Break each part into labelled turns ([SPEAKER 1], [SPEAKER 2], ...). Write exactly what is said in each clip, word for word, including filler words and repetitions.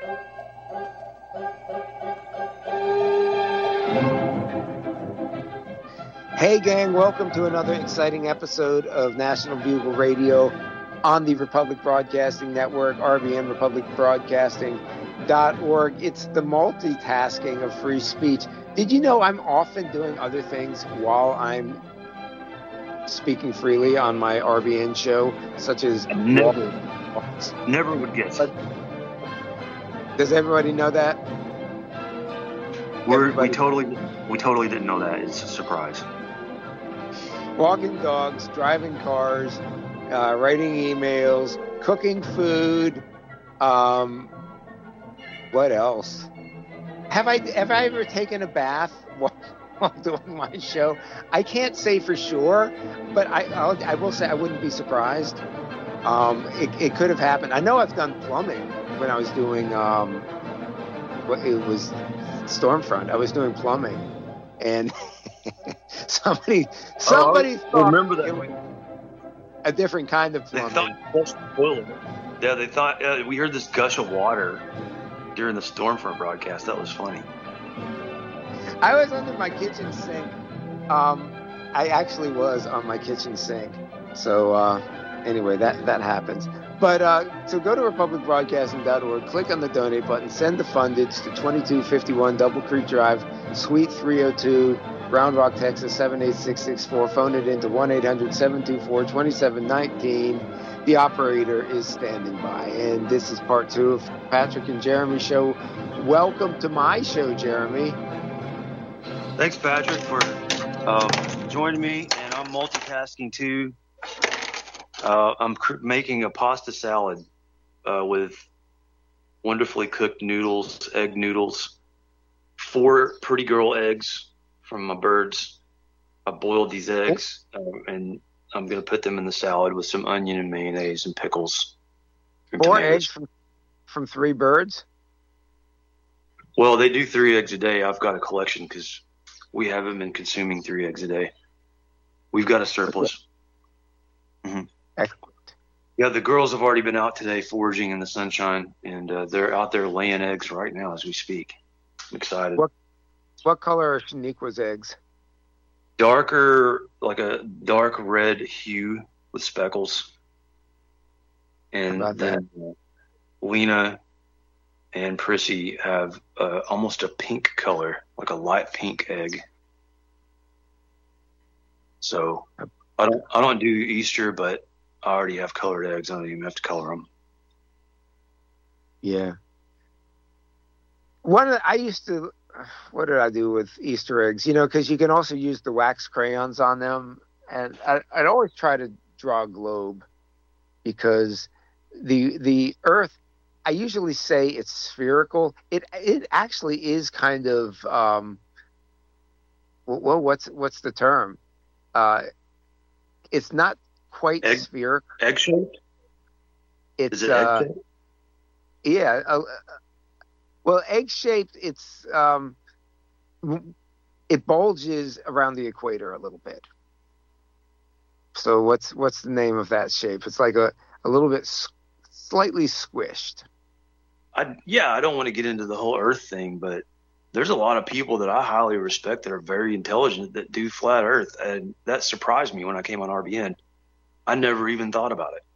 [SPEAKER 1] Hey gang, welcome to another exciting episode of National Bugle Radio on the Republic Broadcasting Network, R B N Republic Broadcasting dot org. It's the multitasking of free speech. Did you know I'm often doing other things while I'm speaking freely on my R B N show, such as
[SPEAKER 2] never, never would guess.
[SPEAKER 1] But does everybody know that?
[SPEAKER 2] We're, we totally, we totally didn't know that. It's a surprise.
[SPEAKER 1] Walking dogs, driving cars, uh, writing emails, cooking food. Um, what else? Have I have I ever taken a bath while, while doing my show? I can't say for sure, but I I'll, I will say I wouldn't be surprised. Um, it, it could have happened. I know I've done plumbing when I was doing. Um, it was Stormfront. I was doing plumbing, and. somebody, somebody
[SPEAKER 2] oh,
[SPEAKER 1] thought
[SPEAKER 2] remember that
[SPEAKER 1] it was a different kind of plumbing.
[SPEAKER 2] They thought boiling. Yeah, they thought uh, we heard this gush of water during the Stormfront broadcast. That was funny.
[SPEAKER 1] I was under my kitchen sink. Um, I actually was on my kitchen sink. So uh, anyway, that that happens. But uh, so go to Republic Broadcasting dot org, click on the donate button, send the fundage to twenty-two fifty-one Double Creek Drive, Suite three oh two. Round Rock, Texas, seven eight six six four. Phone it into one eight hundred seven two four two seven one nine. The operator is standing by. And this is part two of Patrick and Jeremy show. Welcome to my show, Jeremy.
[SPEAKER 2] Thanks, Patrick, for uh, joining me. And I'm multitasking, too. Uh, I'm cr- making a pasta salad uh, with wonderfully cooked noodles, egg noodles, four pretty girl eggs from my birds. I boiled these eggs, uh, and I'm going to put them in the salad with some onion and mayonnaise and pickles. And
[SPEAKER 1] Four
[SPEAKER 2] tomatoes.
[SPEAKER 1] eggs from, from three birds?
[SPEAKER 2] Well, they do three eggs a day. I've got a collection because we haven't been consuming three eggs a day. We've got a surplus. Mm-hmm.
[SPEAKER 1] Excellent.
[SPEAKER 2] Yeah, the girls have already been out today foraging in the sunshine, and uh, they're out there laying eggs right now as we speak. I'm excited.
[SPEAKER 1] What What color are Shaniqua's eggs?
[SPEAKER 2] Darker, like a dark red hue with speckles. And
[SPEAKER 1] How about
[SPEAKER 2] then uh, Lena and Prissy have uh, almost a pink color, like a light pink egg. So I don't, I don't do Easter, but I already have colored eggs. I don't even have to color them.
[SPEAKER 1] Yeah. One of the, I used to. What did I do with Easter eggs? You know, because you can also use the wax crayons on them. And I, I'd always try to draw a globe because the the Earth, I usually say it's spherical. It it actually is kind of, um, well, what's what's the term? Uh, it's not quite
[SPEAKER 2] Egg,
[SPEAKER 1] spherical.
[SPEAKER 2] Egg-shaped?
[SPEAKER 1] It's,
[SPEAKER 2] is it
[SPEAKER 1] uh,
[SPEAKER 2] egg-shaped?
[SPEAKER 1] Yeah. Uh, Well, egg-shaped, it's um, it bulges around the equator a little bit. So what's what's the name of that shape? It's like a, a little bit s- slightly squished.
[SPEAKER 2] I, yeah, I don't want to get into the whole Earth thing, but there's a lot of people that I highly respect that are very intelligent that do flat Earth, and that surprised me when I came on R B N. I never even thought about it.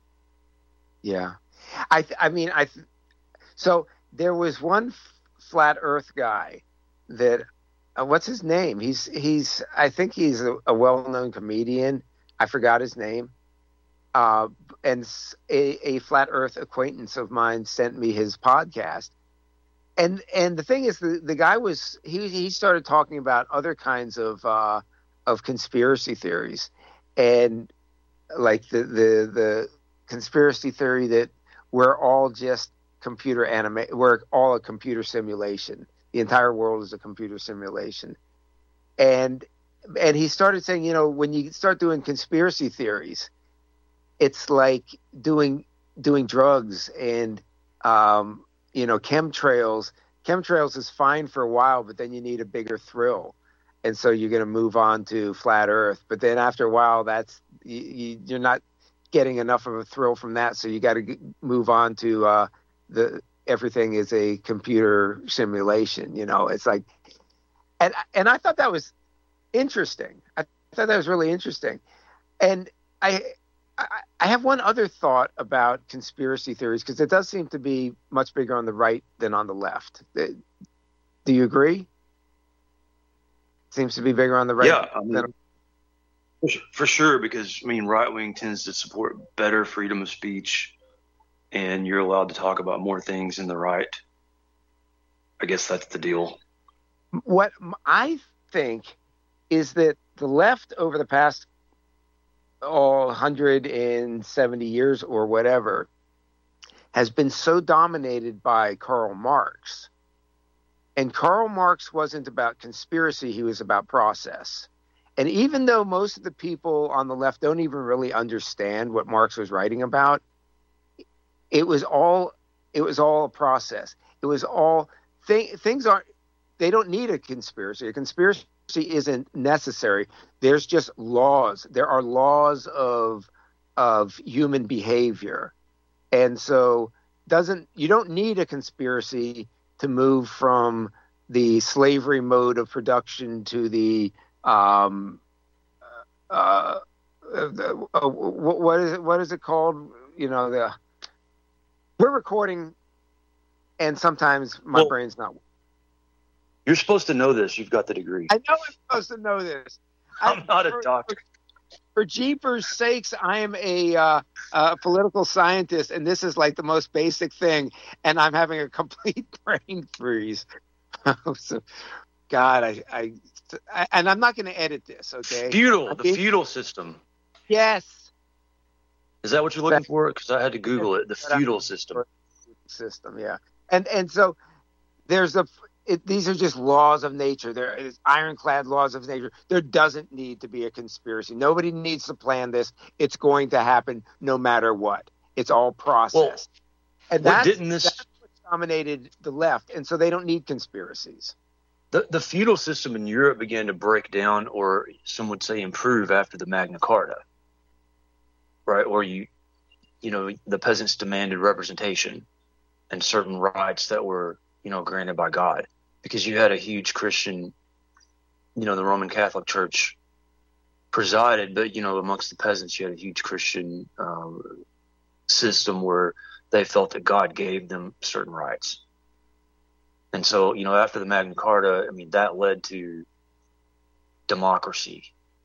[SPEAKER 1] Yeah, I th- I mean I th- so. There was one f- flat Earth guy that, uh, what's his name? He's he's I think he's a, a well-known comedian. I forgot his name. Uh, and a, a flat Earth acquaintance of mine sent me his podcast. And and the thing is, the, the guy was he he started talking about other kinds of uh, of conspiracy theories, and like the the the conspiracy theory that we're all just computer anima- we're all a computer simulation. The entire world is a computer simulation. And and he started saying, you know, when you start doing conspiracy theories, it's like doing doing drugs and um, you know, chemtrails. Chemtrails is fine for a while, but then you need a bigger thrill, and so you're going to move on to flat Earth. But then after a while, that's you, you, you're not getting enough of a thrill from that, so you got to move on to uh, the everything is a computer simulation. You know, it's like, and and I thought that was interesting. I thought that was really interesting. And I I, I have one other thought about conspiracy theories, because it does seem to be much bigger on the right than on the left. Do you agree? Seems to be bigger on the right.
[SPEAKER 2] Yeah, I mean,
[SPEAKER 1] than...
[SPEAKER 2] for sure, because I mean, right wing tends to support better freedom of speech, and you're allowed to talk about more things in the right. I guess that's the deal.
[SPEAKER 1] What I think is that the left over the past oh, one hundred seventy years or whatever has been so dominated by Karl Marx. And Karl Marx wasn't about conspiracy, he was about process. And even though most of the people on the left don't even really understand what Marx was writing about, it was all it was all a process. It was all th- things aren't they don't need a conspiracy. A conspiracy isn't necessary. There's just laws. There are laws of of human behavior. And so doesn't you don't need a conspiracy to move from the slavery mode of production to the um uh, the, uh what is it what is it called? You know, the we're recording and sometimes my
[SPEAKER 2] well,
[SPEAKER 1] brain's not.
[SPEAKER 2] You're supposed to know this. You've got the degree.
[SPEAKER 1] I know I'm supposed to know this.
[SPEAKER 2] I'm
[SPEAKER 1] I,
[SPEAKER 2] not
[SPEAKER 1] for,
[SPEAKER 2] a doctor.
[SPEAKER 1] For, for jeepers sakes, I am a, uh, a political scientist, and this is like the most basic thing, and I'm having a complete brain freeze. So, God, I, I, I, and I'm not going to edit this, okay?
[SPEAKER 2] Feudal,
[SPEAKER 1] I
[SPEAKER 2] the
[SPEAKER 1] mean,
[SPEAKER 2] feudal system.
[SPEAKER 1] Yes.
[SPEAKER 2] Is that what you're looking for? Because I had to Google it. The feudal system.
[SPEAKER 1] System, yeah. And and so there's a. It, these are just laws of nature. There is ironclad laws of nature. There doesn't need to be a conspiracy. Nobody needs to plan this. It's going to happen no matter what. It's all process. Well, and that's,
[SPEAKER 2] didn't this...
[SPEAKER 1] that's what dominated the left. And so they don't need conspiracies.
[SPEAKER 2] The, the feudal system in Europe began to break down, or some would say improve, after the Magna Carta. Right? Or you, you know, the peasants demanded representation and certain rights that were, you know, granted by God, because you had a huge Christian, you know, the Roman Catholic Church presided, but, you know, amongst the peasants, you had a huge Christian um, system where they felt that God gave them certain rights. And so, you know, after the Magna Carta, I mean, that led to democracy,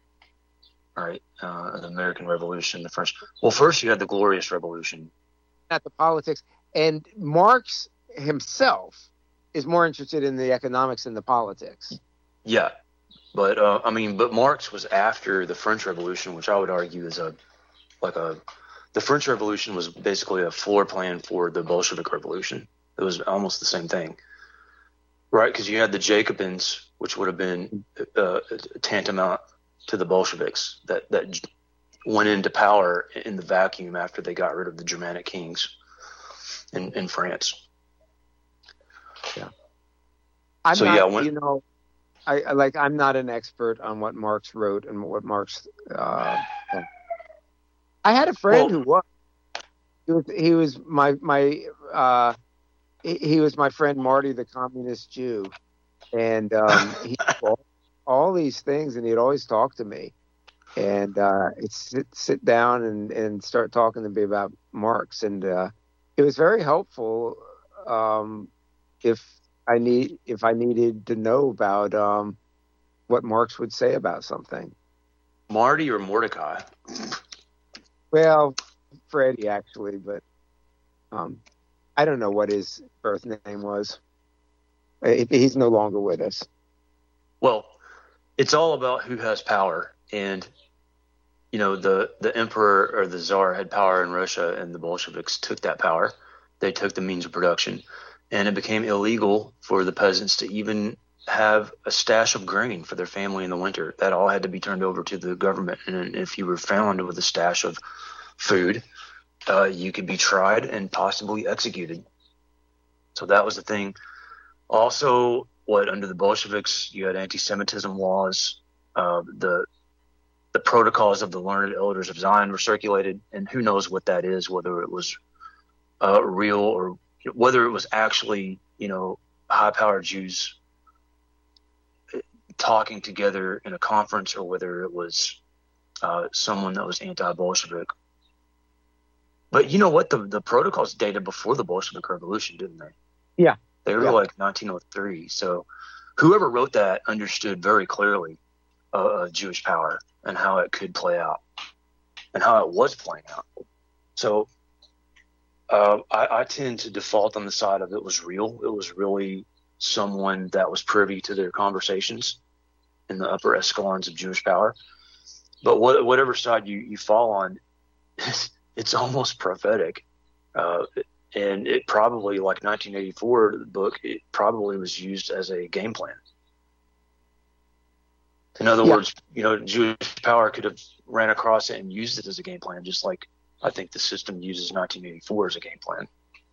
[SPEAKER 2] right? Uh, the American Revolution, the French. Well, first you had the Glorious Revolution.
[SPEAKER 1] Not the politics. And Marx himself is more interested in the economics than the politics.
[SPEAKER 2] Yeah, but uh, I mean, but Marx was after the French Revolution, which I would argue is a like a the French Revolution was basically a floor plan for the Bolshevik Revolution. It was almost the same thing, right? Because you had the Jacobins, which would have been uh, tantamount to the Bolsheviks, that that went into power in the vacuum after they got rid of the Germanic kings in in France.
[SPEAKER 1] Yeah. I'm
[SPEAKER 2] so,
[SPEAKER 1] not,
[SPEAKER 2] yeah, when,
[SPEAKER 1] you know, I, I like, I'm not an expert on what Marx wrote and what Marx, uh, I had a friend well, who was, he was, he was my, my, uh, he, he was my friend, Marty, the communist Jew. And, um, he, all, all these things, and he'd always talk to me, and, uh, it's sit, sit down and, and start talking to me about Marx. And, uh, it was very helpful. Um, if I need, if I needed to know about um, what Marx would say about something.
[SPEAKER 2] Marty or Mordecai?
[SPEAKER 1] Well, Freddie actually, but um, I don't know what his birth name was. He's no longer with us.
[SPEAKER 2] Well, it's all about who has power, and you know, the the emperor or the czar had power in Russia, and the Bolsheviks took that power. They took the means of production. And it became illegal for the peasants to even have a stash of grain for their family in the winter. That all had to be turned over to the government. And if you were found with a stash of food, uh, you could be tried and possibly executed. So that was the thing. Also, what under the Bolsheviks, you had anti-Semitism laws. Uh, the the protocols of the learned elders of Zion were circulated, and who knows what that is, whether it was uh, real or whether it was actually, you know, high-powered Jews talking together in a conference, or whether it was uh, someone that was anti-Bolshevik. But you know what? The the protocols dated before the Bolshevik Revolution, didn't they?
[SPEAKER 1] Yeah.
[SPEAKER 2] They were
[SPEAKER 1] yeah.
[SPEAKER 2] like nineteen oh three. So whoever wrote that understood very clearly uh, Jewish power and how it could play out and how it was playing out. So uh, I, I tend to default on the side of it was real. It was really someone that was privy to their conversations in the upper echelons of Jewish power. But what, whatever side you, you fall on, it's, it's almost prophetic. Uh, and it probably, like nineteen eighty-four, the book, it probably was used as a game plan. In other
[SPEAKER 1] yeah.
[SPEAKER 2] words, you know, Jewish power could have ran across it and used it as a game plan, just like I think the system uses nineteen eighty-four as a game plan.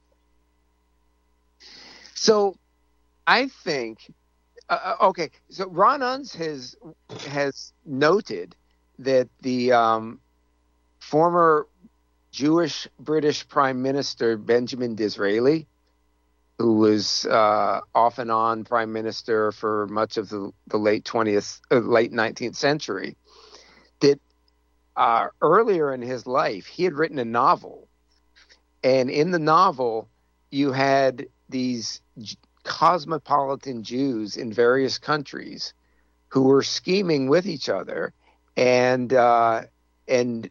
[SPEAKER 1] So I think, uh, okay, so Ron Unz has, has noted that the um, former Jewish British Prime Minister Benjamin Disraeli, who was uh, off and on Prime Minister for much of the, the late twentieth, uh, late nineteenth century, that uh, earlier in his life he had written a novel, and in the novel you had these cosmopolitan Jews in various countries who were scheming with each other and uh, and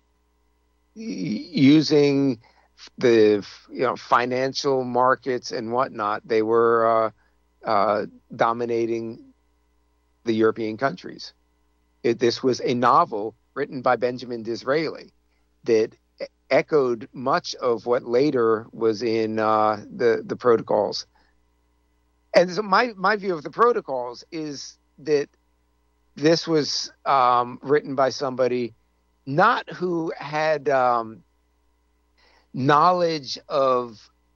[SPEAKER 1] using the you know financial markets and whatnot. They were uh, uh, dominating the European countries. It, this was a novel written by Benjamin Disraeli that echoed much of what later was in uh, the the protocols. And so my my view of the protocols is that this was um, written by somebody not who had um, knowledge of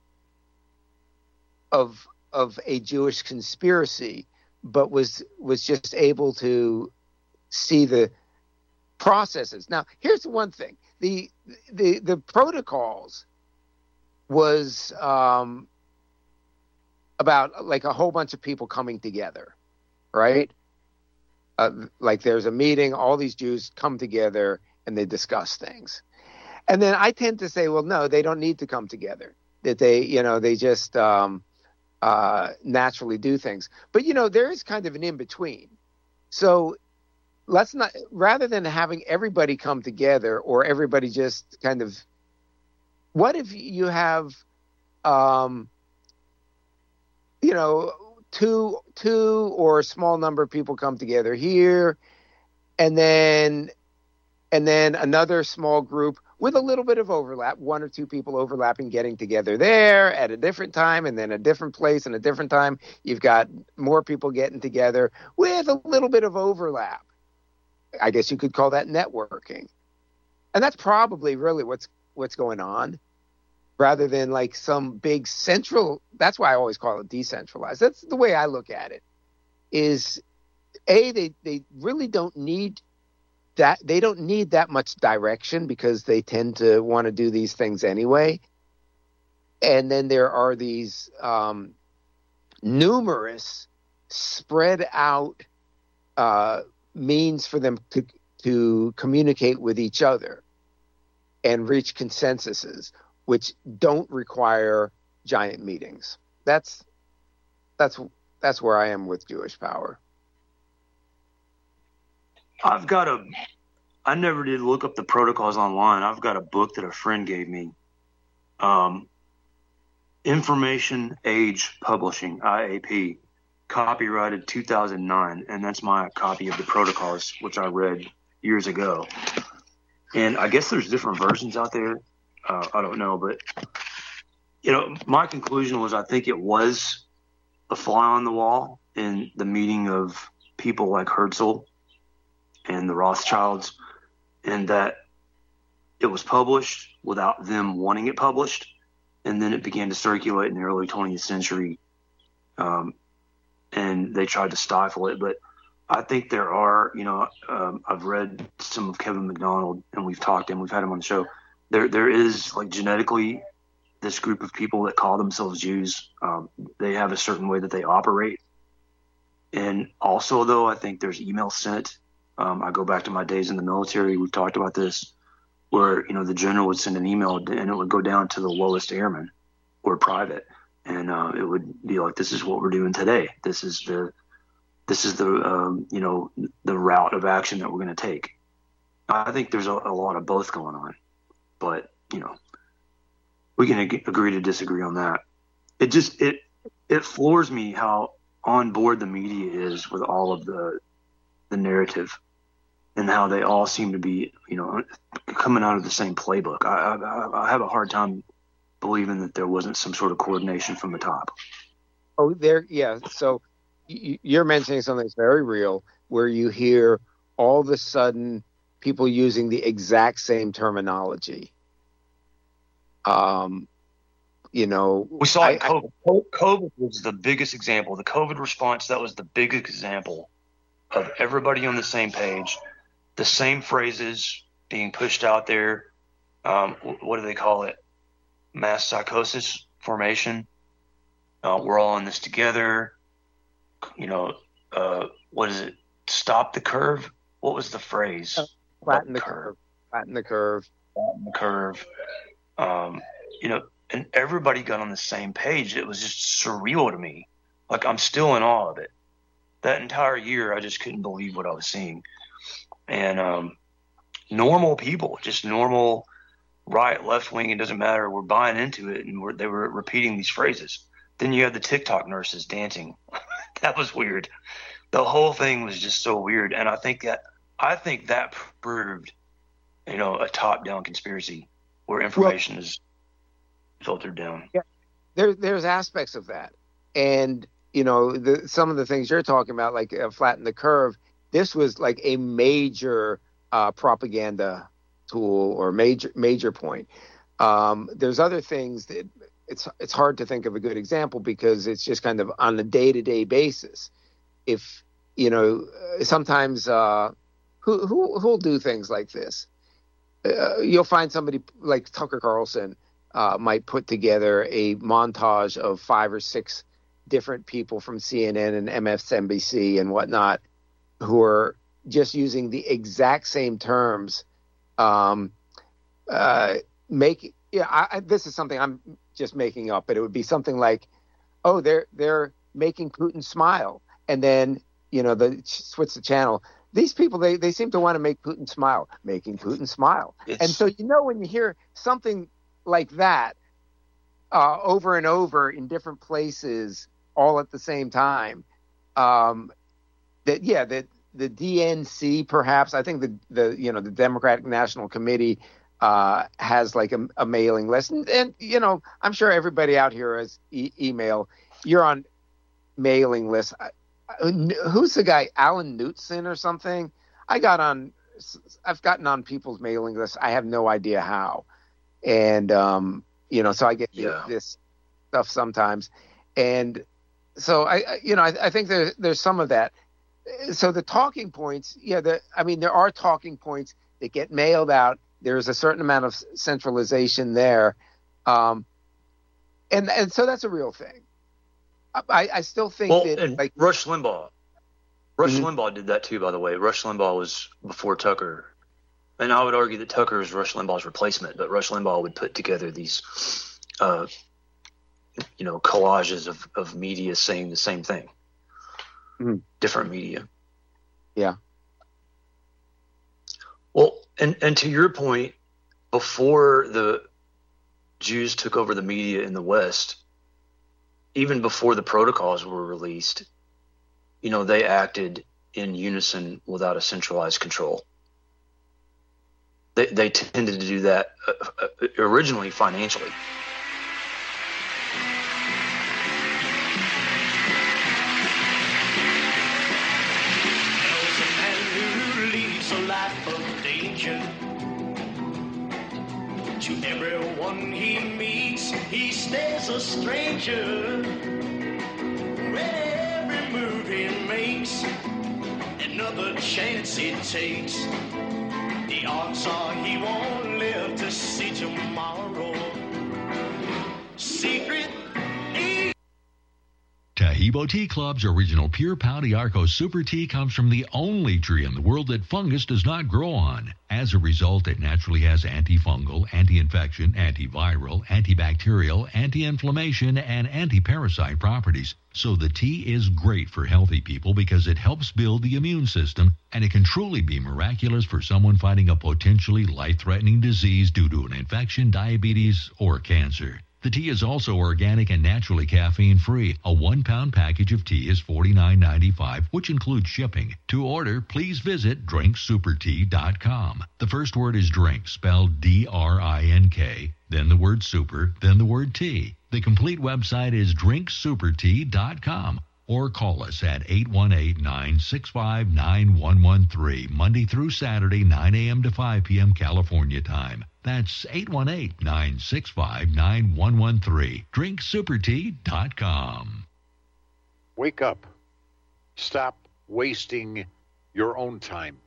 [SPEAKER 1] of of a Jewish conspiracy, but was was just able to see the processes. Now, here's the one thing: the the the protocols was um, about like a whole bunch of people coming together, right? Uh, like there's a meeting, all these Jews come together and they discuss things. And then I tend to say, well, no, they don't need to come together. That they, you know, they just um, uh, naturally do things. But, you know, there is kind of an in-between. So let's not, rather than having everybody come together or everybody just kind of, what if you have, um, you know, two, two or a small number of people come together here, and then, and then another small group with a little bit of overlap, one or two people overlapping, getting together there at a different time, and then a different place and a different time. You've got more people getting together with a little bit of overlap. I guess you could call that networking. And that's probably really what's what's going on, rather than like some big central. That's why I always call it decentralized. That's the way I look at it. Is A, they, they really don't need that. They don't need that much direction because they tend to want to do these things anyway. And then there are these um, numerous spread out uh, means for them to to communicate with each other and reach consensuses, which don't require giant meetings. That's that's that's where I am with Jewish power.
[SPEAKER 2] I've got a, I never did look up the protocols online. I've got a book that a friend gave me. Um, Information Age Publishing, I A P, copyrighted two thousand nine. And that's my copy of the protocols, which I read years ago. And I guess there's different versions out there. Uh, I don't know, but, you know, my conclusion was I think it was a fly on the wall in the meeting of people like Herzl and the Rothschilds, and that it was published without them wanting it published, and then it began to circulate in the early twentieth century, um, and they tried to stifle it. But I think there are, you know, um, I've read some of Kevin McDonald, and we've talked to him, we've had him on the show. There, there is like genetically this group of people that call themselves Jews, um, they have a certain way that they operate. And also, though, I think there's email sent. Um, I go back to my days in the military. We've talked about this, where, you know, the general would send an email and it would go down to the lowest airman or private. And uh, it would be like, this is what we're doing today. This is the, this is the, um, you know, the route of action that we're going to take. I think there's a, a lot of both going on, but, you know, we can ag- agree to disagree on that. It just, it, it floors me how on board the media is with all of the, the narrative and how they all seem to be, you know, coming out of the same playbook. I, I, I have a hard time believing that there wasn't some sort of coordination from the top.
[SPEAKER 1] Oh, there, yeah. So y- you're mentioning something that's very real, where you hear all of a sudden people using the exact same terminology. Um, you know,
[SPEAKER 2] we saw
[SPEAKER 1] I,
[SPEAKER 2] it. COVID. I, COVID was the biggest example. The COVID response, that was the biggest example of everybody on the same page, the same phrases being pushed out there. Um, what do they call it? Mass psychosis formation. Uh, we're all in this together. You know, uh, what is it? Stop the curve. What was the phrase?
[SPEAKER 1] Flatten the curve. curve. Flatten the curve.
[SPEAKER 2] Flatten the curve. Um, you know, and everybody got on the same page. It was just surreal to me. Like, I'm still in awe of it. That entire year, I just couldn't believe what I was seeing. And um, normal people, just normal right, left wing, it doesn't matter. We're buying into it, and we're, they were repeating these phrases. Then you had the TikTok nurses dancing. That was weird. The whole thing was just so weird. And I think that I think that proved, you know, a top-down conspiracy where information well, is filtered down.
[SPEAKER 1] Yeah, there, there's aspects of that. And, you know, the, some of the things you're talking about, like uh, flatten the curve, this was like a major uh, propaganda tool or major major point. Um, there's other things that it's it's hard to think of a good example because it's just kind of on a day-to-day basis. If, you know, sometimes uh, who who who'll do things like this? Uh, you'll find somebody like Tucker Carlson uh, might put together a montage of five or six different people from C N N and M S N B C and whatnot who are just using the exact same terms. Um, uh, make yeah, I, I, this is something I'm just making up, but it would be something like, oh, they're they're making Putin smile, and then you know the switch the channel. These people, they, they seem to want to make Putin smile, making Putin smile. It's... And so, you know, when you hear something like that uh, over and over in different places all at the same time, um, that, yeah, that the D N C, perhaps, I think the, the you know, the Democratic National Committee uh, has like a, a mailing list. And, and, you know, I'm sure everybody out here has e- email. You're on mailing lists. I, Who's the guy, Alan Knutson or something? I got on, I've gotten on people's mailing lists. I have no idea how. And, um, you know, so I get yeah. this stuff sometimes. And so I, I you know, I, I think there, there's some of that. So the talking points, yeah, the, I mean, there are talking points that get mailed out. There's a certain amount of centralization there. Um, and, and so that's a real thing. I, I still think
[SPEAKER 2] well,
[SPEAKER 1] that
[SPEAKER 2] and
[SPEAKER 1] like
[SPEAKER 2] Rush Limbaugh, Rush mm-hmm. Limbaugh did that too. By the way, Rush Limbaugh was before Tucker, and I would argue that Tucker is Rush Limbaugh's replacement. But Rush Limbaugh would put together these, uh, you know, collages of, of media saying the same thing, mm-hmm. different media.
[SPEAKER 1] Yeah.
[SPEAKER 2] Well, and and to your point, before the Jews took over the media in the West. Even before the protocols were released, you know, they acted in unison without a centralized control. They, they tended to do that uh, uh, originally financially.
[SPEAKER 3] There's a man who leads a life of danger. To everyone he meets, he stays a stranger. When every move he makes, another chance he takes, the odds are he won't live to see tomorrow. secret.
[SPEAKER 4] Tahibo Tea Club's original pure Pau d'Arco Super Tea comes from the only tree in the world that fungus does not grow on. As a result, it naturally has antifungal, anti-infection, antiviral, antibacterial, anti-inflammation, and anti-parasite properties. So the tea is great for healthy people because it helps build the immune system, and it can truly be miraculous for someone fighting a potentially life-threatening disease due to an infection, diabetes, or cancer. The tea is also organic and naturally caffeine-free. A one-pound package of tea is forty-nine ninety-five, which includes shipping. To order, please visit drink super tea dot com. The first word is drink, spelled D R I N K, then the word super, then the word tea. The complete website is drink super tea dot com. Or call us at eight one eight, nine six five, nine one one three, Monday through Saturday, nine a.m. to five p.m. California time. That's eight one eight, nine six five, nine one one three. drink super tea dot com.
[SPEAKER 5] Wake up. Stop wasting your own time.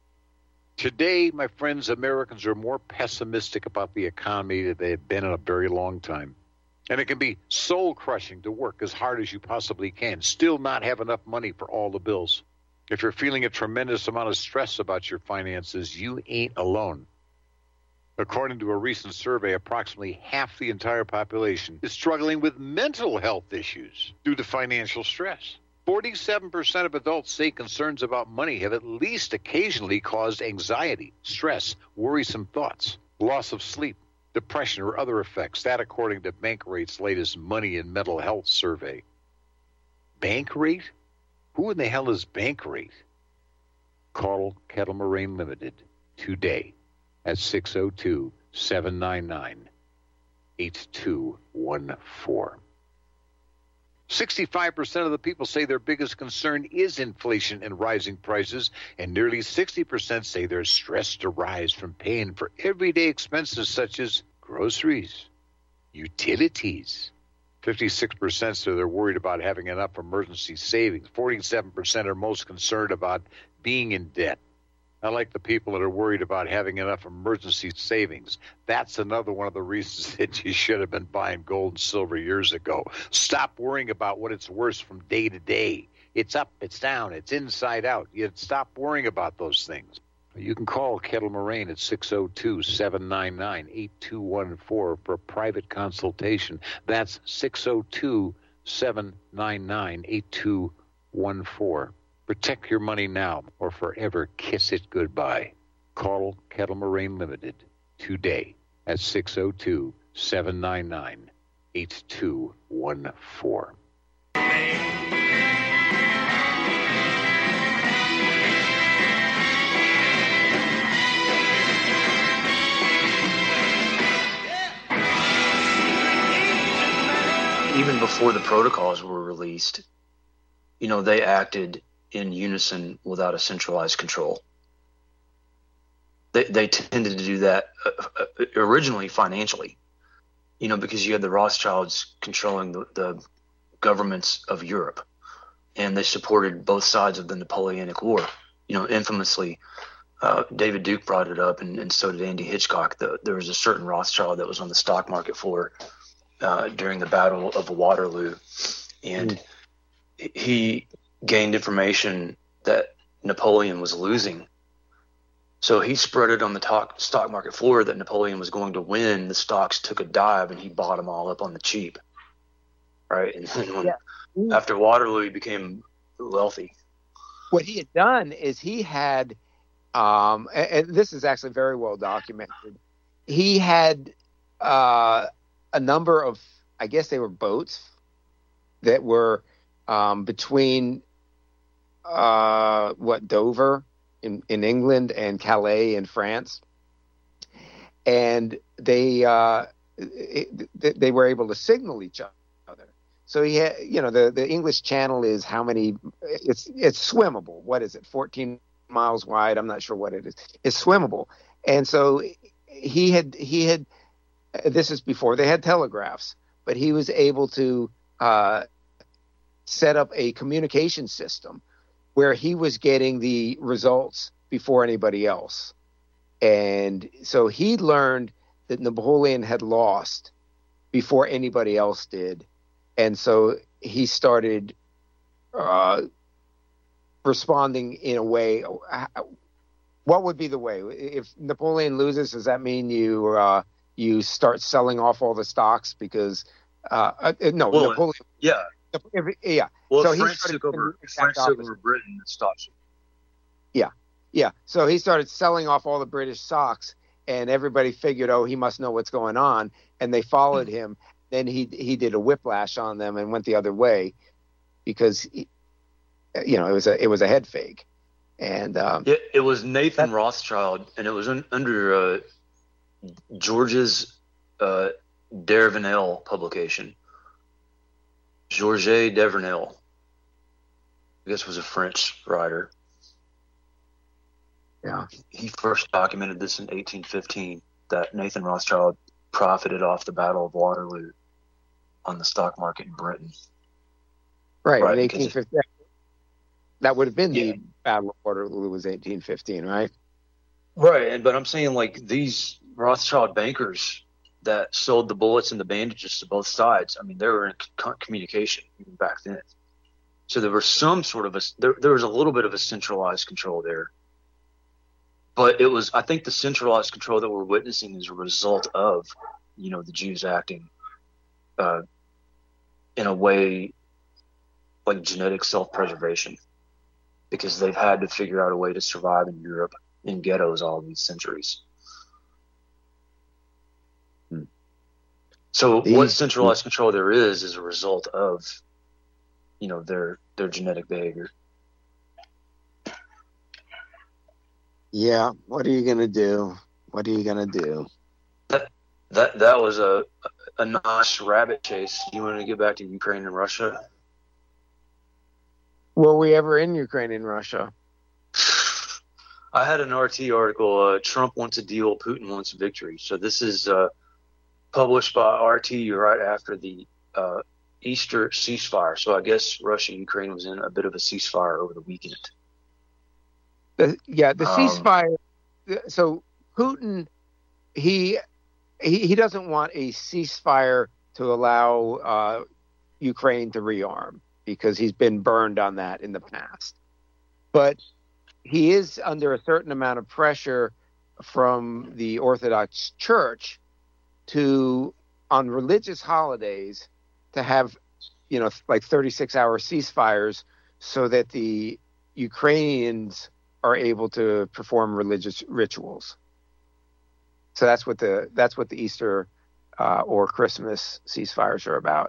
[SPEAKER 5] Today, my friends, Americans are more pessimistic about the economy than they have been in a very long time. And it can be soul-crushing to work as hard as you possibly can, still not have enough money for all the bills. If you're feeling a tremendous amount of stress about your finances, you ain't alone. According to a recent survey, approximately half the entire population is struggling with mental health issues due to financial stress. forty-seven percent of adults say concerns about money have at least occasionally caused anxiety, stress, worrisome thoughts, loss of sleep, depression, or other effects. That according to Bankrate's latest money and mental health survey. Bankrate? Who in the hell is Bankrate? Call Kettle Moraine Limited today at six oh two, seven nine nine, eight two one four. sixty-five percent of the people say their biggest concern is inflation and rising prices, and nearly sixty percent say they're stressed to rise from paying for everyday expenses such as groceries, utilities. fifty-six percent say they're worried about having enough emergency savings. forty-seven percent are most concerned about being in debt. I like the people that are worried about having enough emergency savings. That's another one of the reasons that you should have been buying gold and silver years ago. Stop worrying about what it's worth from day to day. It's up, it's down, it's inside out. You stop worrying about those things. You can call Kettle Moraine at six oh two, seven nine nine, eight two one four for a private consultation. That's six oh two, seven nine nine, eight two one four. Protect your money now or forever kiss it goodbye. Call Kettle Moraine Limited today at six oh two, seven nine nine, eight two one four.
[SPEAKER 6] Even before the protocols were released, you know, they acted in unison without a centralized control. They they tended to do that uh, originally financially, you know, because you had the Rothschilds controlling the, the governments of Europe, and they supported both sides of the Napoleonic War. You know, infamously, uh, David Duke brought it up, and, and so did Andy Hitchcock. The, there was a certain Rothschild that was on the stock market floor uh, during the Battle of Waterloo, and mm. he gained information that Napoleon was losing. So he spread it on the talk, stock market floor that Napoleon was going to win. The stocks took a dive, and he bought them all up on the cheap. Right? And then when, yeah. after Waterloo, he became wealthy.
[SPEAKER 1] What he had done is he had, um, and, and this is actually very well documented, he had uh, a number of, I guess they were boats that were um, between uh, what Dover in, in England and Calais in France, and they uh, it, they were able to signal each other. So he had, you know, the, the English Channel is how many? It's it's swimmable. What is it? fourteen miles wide. I'm not sure what it is. It's swimmable, and so he had he had. This is before they had telegraphs, but he was able to uh, set up a communication system where he was getting the results before anybody else. And so he learned that Napoleon had lost before anybody else did. And so he started uh, responding in a way. What would be the way? If Napoleon loses, does that mean you uh, you start selling off all the stocks? Because uh, uh, no,
[SPEAKER 6] well,
[SPEAKER 1] Napoleon.
[SPEAKER 6] Yeah,
[SPEAKER 1] if, yeah.
[SPEAKER 6] Well,
[SPEAKER 1] so
[SPEAKER 6] if France
[SPEAKER 1] he
[SPEAKER 6] took over, if France took over Britain, it stops.
[SPEAKER 1] Yeah, yeah. So he started selling off all the British stocks, and everybody figured, oh, he must know what's going on, and they followed mm-hmm. him. Then he he did a whiplash on them and went the other way, because he, you know it was a it was a head fake. And um,
[SPEAKER 6] it, it was Nathan Rothschild, and it was un, under uh, George's uh, D'Ervenel publication. Georges D'Ervenel, I guess, was a French writer.
[SPEAKER 1] Yeah,
[SPEAKER 6] he first documented this in eighteen fifteen, that Nathan Rothschild profited off the Battle of Waterloo on the stock market in Britain.
[SPEAKER 1] Right, right in eighteen fifteen. That would have been
[SPEAKER 6] yeah.
[SPEAKER 1] the Battle of Waterloo was eighteen fifteen, right?
[SPEAKER 6] Right, and but I'm saying, like, these Rothschild bankers that sold the bullets and the bandages to both sides, I mean, they were in c- communication even back then. So there was some sort of a there, there was a little bit of a centralized control there. But it was, I think, the centralized control that we're witnessing is a result of, you know, the Jews acting uh, in a way like genetic self-preservation, because they've had to figure out a way to survive in Europe in ghettos all these centuries. Hmm. So these, what centralized control there is is a result of, you know, their their genetic behavior.
[SPEAKER 1] Yeah, what are you gonna do? What are you gonna do?
[SPEAKER 6] That that that was a a nice rabbit chase. You want to get back to Ukraine and Russia?
[SPEAKER 1] Were we ever in Ukraine and Russia?
[SPEAKER 6] I had an R T article. Uh, Trump wants a deal. Putin wants a victory. So this is uh, published by R T right after the uh, Easter ceasefire. So I guess Russia and Ukraine was in a bit of a ceasefire over the weekend.
[SPEAKER 1] The, yeah, the
[SPEAKER 6] Um,
[SPEAKER 1] ceasefire. So Putin, he, he he doesn't want a ceasefire to allow uh, Ukraine to rearm, because he's been burned on that in the past. But he is under a certain amount of pressure from the Orthodox Church to, on religious holidays, to have, you know, like thirty-six hour ceasefires so that the Ukrainians are able to perform religious rituals. So that's what the that's what the Easter uh, or Christmas ceasefires are about.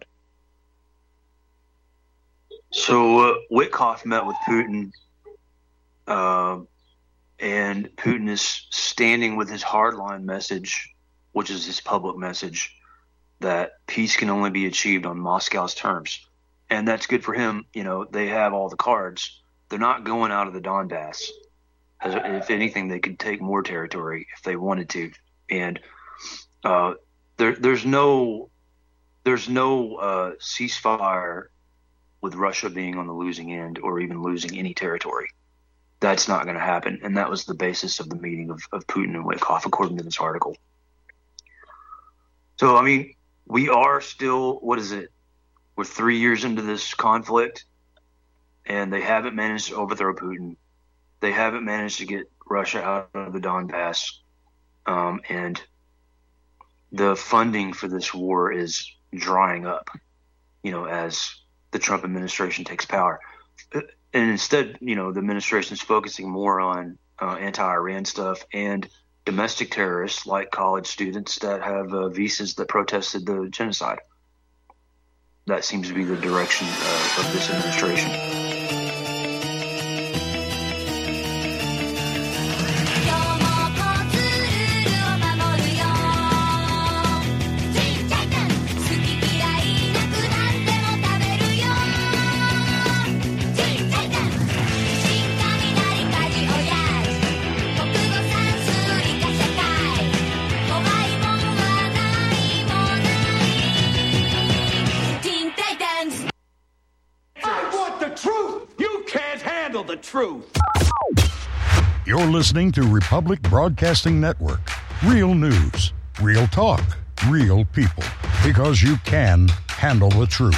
[SPEAKER 6] So uh, Witkoff met with Putin, uh, and Putin is standing with his hardline message, which is his public message, that peace can only be achieved on Moscow's terms. And that's good for him. You know, they have all the cards. They're not going out of the Donbass. As, if anything, they could take more territory if they wanted to. And uh, there, there's no, there's no uh, ceasefire with Russia being on the losing end or even losing any territory. That's not going to happen. And that was the basis of the meeting of, of Putin and Witkoff, according to this article. So, I mean, we are still, what is it? We're three years into this conflict, and they haven't managed to overthrow Putin. They haven't managed to get Russia out of the Donbass. Um, and the funding for this war is drying up, you know, as the Trump administration takes power. And instead, you know, the administration is focusing more on uh, anti-Iran stuff and domestic terrorists like college students that have uh, visas that protested the genocide. That seems to be the direction uh, of this administration.
[SPEAKER 3] The truth.
[SPEAKER 7] You're listening to Republic Broadcasting Network. Real news, real talk, real people. because you can handle the truth.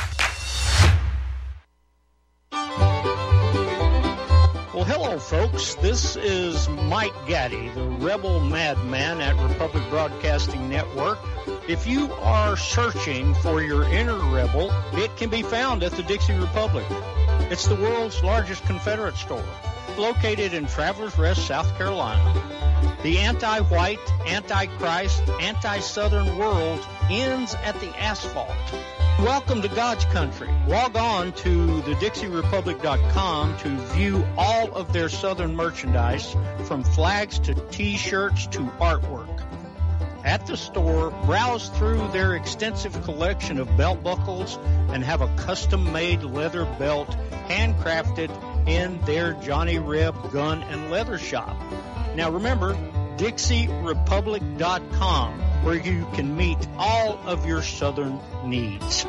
[SPEAKER 8] Well, hello, folks. This is Mike Gaddy, the rebel madman at Republic Broadcasting Network. If you are searching for your inner rebel, it can be found at the Dixie Republic. It's the world's largest Confederate store, located in Travelers Rest, South Carolina. The anti-white, anti-Christ, anti-Southern world ends at the asphalt. Welcome to God's country. Log on to the dixie republic dot com to view all of their Southern merchandise, from flags to T-shirts to artwork. At the store, browse through their extensive collection of belt buckles and have a custom-made leather belt handcrafted in their Johnny Reb gun and leather shop. Now remember, dixie republic dot com, where you can meet all of your Southern needs.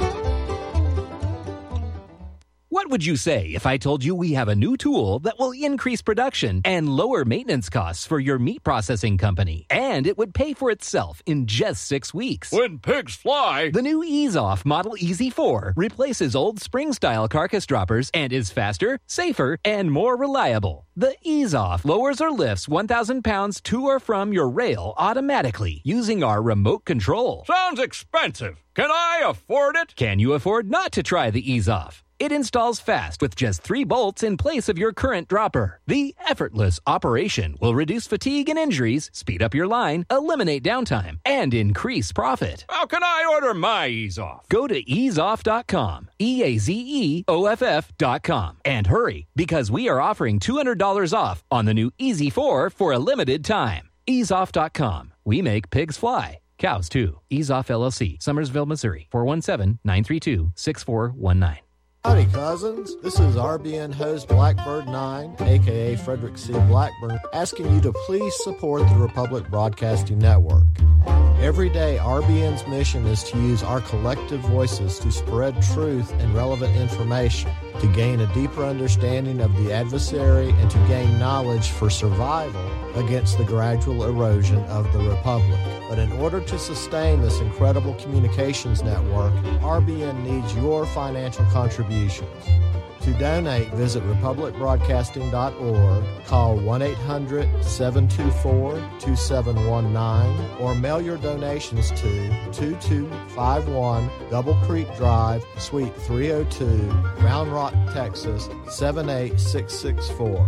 [SPEAKER 9] What would you say if I told you we have a new tool that will increase production and lower maintenance costs for your meat processing company? And it would pay for itself in just six weeks.
[SPEAKER 10] When pigs fly!
[SPEAKER 9] The new Ease-Off Model E Z four replaces old spring-style carcass droppers and is faster, safer, and more reliable. The Ease-Off lowers or lifts one thousand pounds to or from your rail automatically using our remote control.
[SPEAKER 10] Sounds expensive. Can I afford it?
[SPEAKER 9] Can you afford not to try the Ease-Off? It installs fast with just three bolts in place of your current dropper. The effortless operation will reduce fatigue and injuries, speed up your line, eliminate downtime, and increase profit.
[SPEAKER 10] How can I order my Ease-Off?
[SPEAKER 9] Go to ease off dot com, E A Z E O F F dot com, and hurry, because we are offering two hundred dollars off on the new E Z four for a limited time. ease off dot com. We make pigs fly. Cows, too. Ease-Off L L C, Summersville, Missouri, four one seven, nine three two, six four one nine.
[SPEAKER 11] Howdy, cousins. This is R B N host Blackbird nine, a k a. Frederick C. Blackburn, asking you to please support the Republic Broadcasting Network. Every day, R B N's mission is to use our collective voices to spread truth and relevant information, to gain a deeper understanding of the adversary, and to gain knowledge for survival against the gradual erosion of the Republic. But in order to sustain this incredible communications network, R B N needs your financial contributions. To donate, visit republic broadcasting dot org, call one eight hundred, seven two four, two seven one nine, or mail your donations to two two five one Double Creek Drive, Suite three oh two, Round Rock, Texas, seven eight six six four.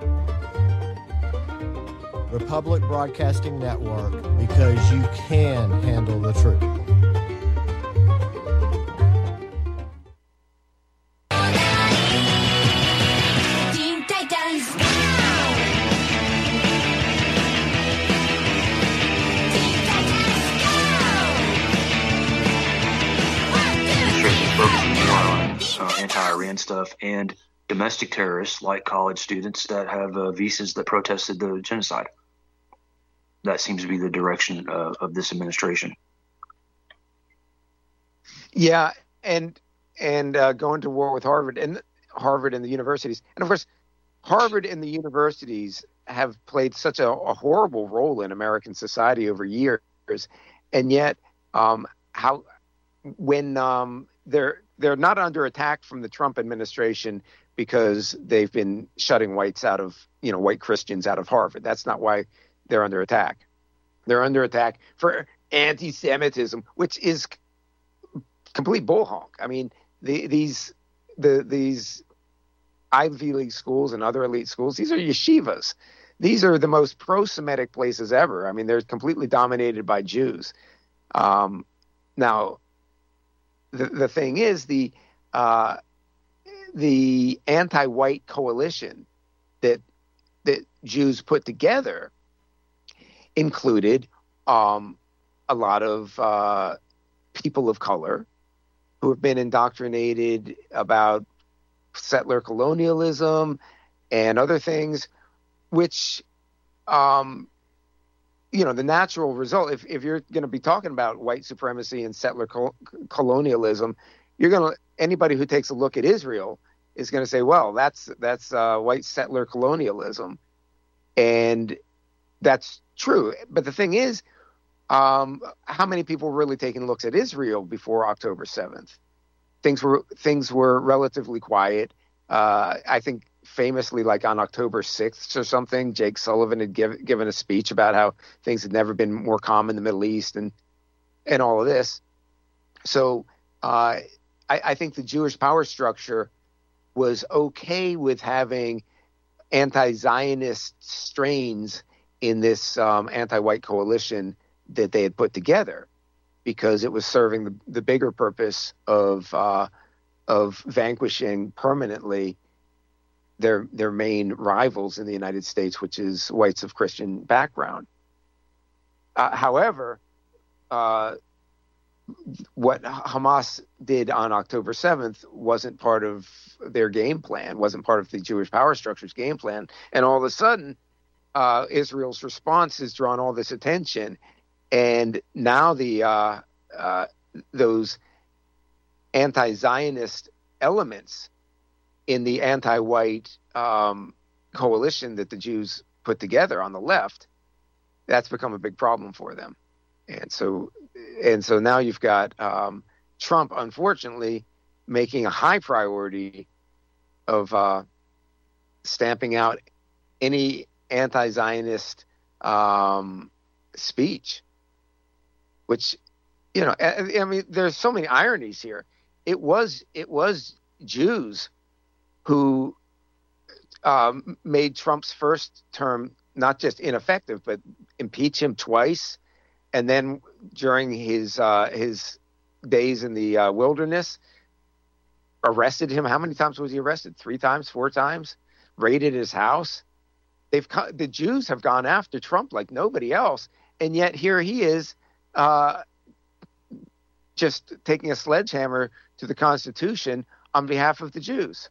[SPEAKER 11] Republic Broadcasting Network, because you can handle the truth.
[SPEAKER 6] Anti-Iran stuff and domestic terrorists like college students that have uh, visas that protested the genocide. That seems to be the direction uh, of this administration.
[SPEAKER 1] Yeah, and and uh, going to war with Harvard and Harvard and the universities, and of course, Harvard and the universities have played such a, a horrible role in American society over years, and yet, um, how when um, they're they're not under attack from the Trump administration because they've been shutting whites out of, you know, white Christians out of Harvard. That's not why they're under attack. They're under attack for anti-Semitism, which is complete bullhonk. I mean, the, these the these Ivy League schools and other elite schools, these are yeshivas. These are the most pro-Semitic places ever. I mean, they're completely dominated by Jews. Um, now, the the thing is, the uh, the anti-white coalition that that Jews put together included um, a lot of uh, people of color who have been indoctrinated about settler colonialism and other things, which, um, you know, the natural result, if, if you're going to be talking about white supremacy and settler col- colonialism, you're going to, anybody who takes a look at Israel is going to say, well, that's, that's uh, white settler colonialism. And that's true. But the thing is, um, how many people were really taking looks at Israel before October seventh? Things were things were relatively quiet. Uh, I think famously, like on October sixth or something, Jake Sullivan had give, given a speech about how things had never been more calm in the Middle East and and all of this. So uh, I, I think the Jewish power structure was okay with having anti-Zionist strains in this um, anti-white coalition that they had put together, because it was serving the, the bigger purpose of uh, of vanquishing permanently their their main rivals in the United States, which is whites of Christian background. Uh, however, uh, what Hamas did on October seventh wasn't part of their game plan, wasn't part of the Jewish power structure's game plan. And all of a sudden, uh, Israel's response has drawn all this attention. And now the uh, uh, those anti-Zionist elements in the anti-white um, coalition that the Jews put together on the left, that's become a big problem for them. And so, and so now you've got um, Trump, unfortunately, making a high priority of uh, stamping out any anti-Zionist um, speech, which, you know, I, I mean, there's so many ironies here. It was, it was Jews who um, made Trump's first term not just ineffective, but impeach him twice. And then during his uh, his days in the uh, wilderness, arrested him. How many times was he arrested? Three times, four times? Raided his house. They've the Jews have gone after Trump like nobody else, and yet here he is, uh, just taking a sledgehammer to the Constitution on behalf of the Jews.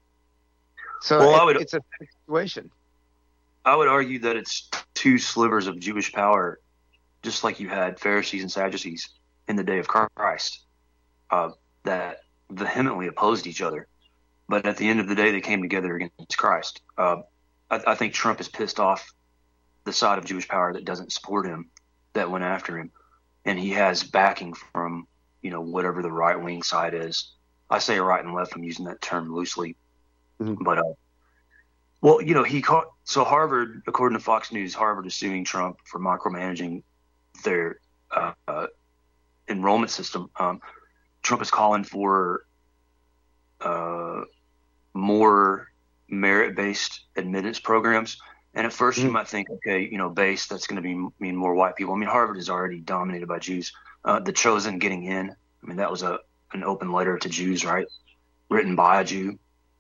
[SPEAKER 1] So
[SPEAKER 2] well,
[SPEAKER 1] it,
[SPEAKER 2] I would,
[SPEAKER 1] it's a situation.
[SPEAKER 2] I would argue that it's two slivers of Jewish power, just like you had Pharisees and Sadducees in the day of Christ, uh, that vehemently opposed each other. But at the end of the day, they came together against Christ. Uh, I, I think Trump is pissed off the side of Jewish power that doesn't support him, that went after him. And he has backing from, you know, whatever the right-wing side is. I say right and left. I'm using that term loosely. Mm-hmm. But, uh, well, you know, he caught – so Harvard, according to Fox News, Harvard is suing Trump for micromanaging their uh, uh, enrollment system. Um, Trump is calling for uh, more merit-based admittance programs. And at first mm-hmm. you might think, okay, you know, base, that's going to be mean more white people. I mean, Harvard is already dominated by Jews. Uh, the Chosen getting in, I mean, that was a an open letter to Jews, right? Written by a Jew,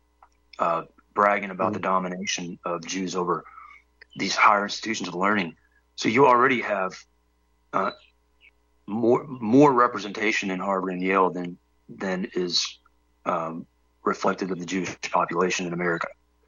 [SPEAKER 2] uh, bragging about mm-hmm. the domination of Jews over these higher institutions of learning. So you already have uh, more more representation in Harvard and Yale than than is um, reflected of the Jewish population in America.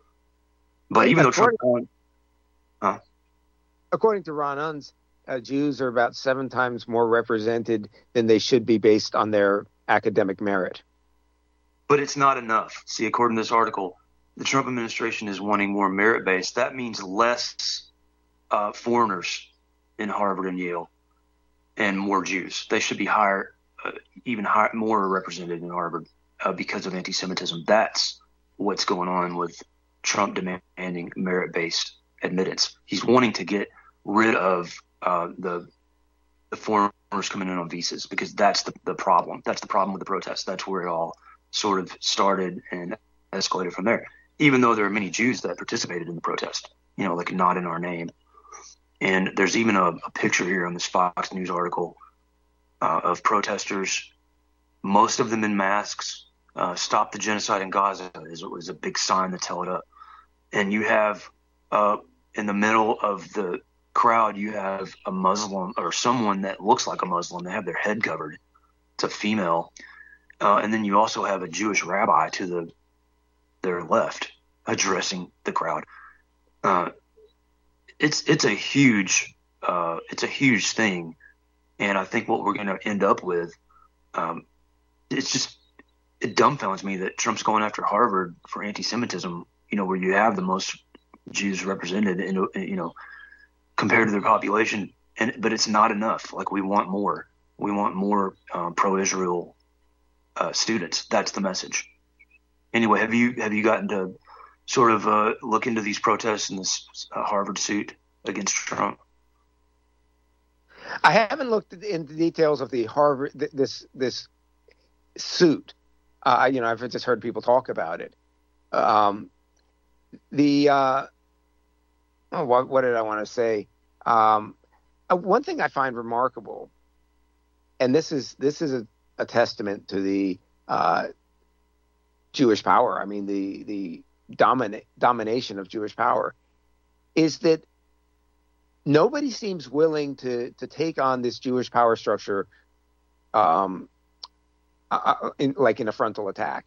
[SPEAKER 2] But even though Trump, huh?
[SPEAKER 1] according to Ron Unz, uh, Jews are about seven times more represented than they should be based on their academic merit.
[SPEAKER 2] But it's not enough. See, according to this article, the Trump administration is wanting more merit-based. That means less uh, foreigners in Harvard and Yale and more Jews. They should be higher, uh, even higher, more represented in Harvard uh, because of anti-Semitism. That's what's going on with Trump demanding merit-based admittance. He's wanting to get rid of uh, the the foreigners coming in on visas because that's the, the problem. That's the problem with the protests. That's where it all sort of started and escalated from there, even though there are many Jews that participated in the protest, you know, like not in our name. And there's even a, a picture here on this Fox News article uh, of protesters, most of them in masks. Uh, Stop the Genocide in Gaza is, was a big sign that's held up. And you have uh, in the middle of the crowd, you have a Muslim or someone that looks like a Muslim. They have their head covered. It's a female. Uh, and then you also have a Jewish rabbi to the their left addressing the crowd. Uh, it's it's a huge uh, it's a huge thing, and I think what we're going to end up with, um, it's just it dumbfounds me that Trump's going after Harvard for anti-Semitism. You know, where you have the most Jews represented, in, you know, compared to their population,
[SPEAKER 6] and but it's not enough. Like, we want more. We want more um, pro-Israel uh, students. That's the message. Anyway, have you have you gotten to sort of uh, look into these protests in this uh, Harvard suit against Trump?
[SPEAKER 1] I haven't looked into the details of the Harvard this this suit. Uh, you know, I've just heard people talk about it. Um, the uh, oh, what, what did I want to say? Um, uh, one thing I find remarkable, and this is this is a, a testament to the uh, Jewish power. I mean, the the domina- domination of Jewish power, is that nobody seems willing to to take on this Jewish power structure, um, uh, in, like in a frontal attack.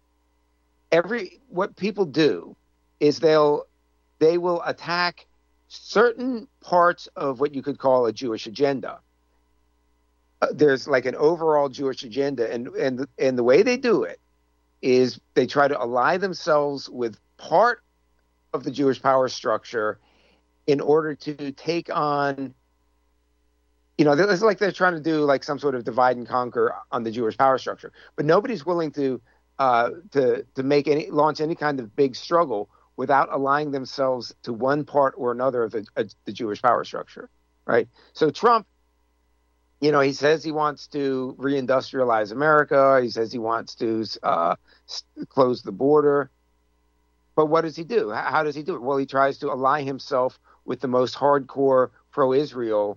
[SPEAKER 1] Every what people do is they'll they will attack certain parts of what you could call a Jewish agenda. Uh, there's like an overall Jewish agenda, and and and the way they do it is they try to ally themselves with part of the Jewish power structure in order to take on, you know, it's like they're trying to do like some sort of divide and conquer on the Jewish power structure, but nobody's willing to uh, to to make any launch any kind of big struggle without allying themselves to one part or another of the, uh, the Jewish power structure, right? So Trump, you know, he says he wants to reindustrialize America. He says he wants to uh, close the border. But what does he do? How does he do it? Well, he tries to ally himself with the most hardcore pro-Israel